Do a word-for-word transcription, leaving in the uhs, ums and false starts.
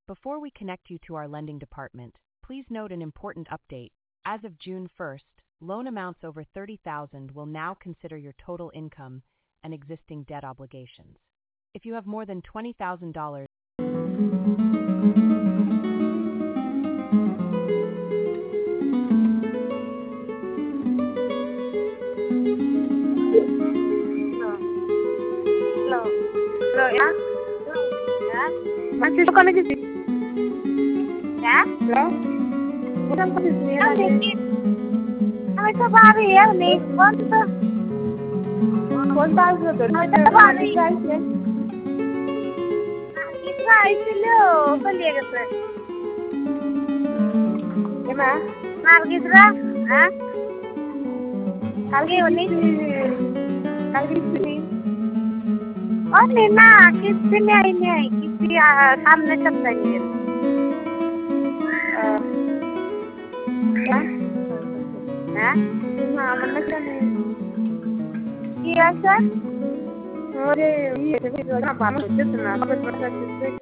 Before we connect you to our lending department, please note an important update. As of June first, loan amounts over thirty thousand dollars will now consider your total income and existing debt obligations. If you have more than twenty thousand dollars, Hello. Hello, ya? Ya? Masih suka lagi sih? Ya? Hello? Bukan posisi ya lagi. Kami sabari ya nih, konta. Konta aja tuh. Kami sabari guys ya. Kita isilo, beli gitu. Gimana? Lagi sudah? Hah? Kali ini? Kali ini? Oh Nina, किसी ने आई नहीं आई, किसी सामने चल रही है। क्या? हाँ? हाँ, मतलब क्या नहीं? क्या सर? अरे ये तो भी जो ना बात होती है ना, अब तो बड़ा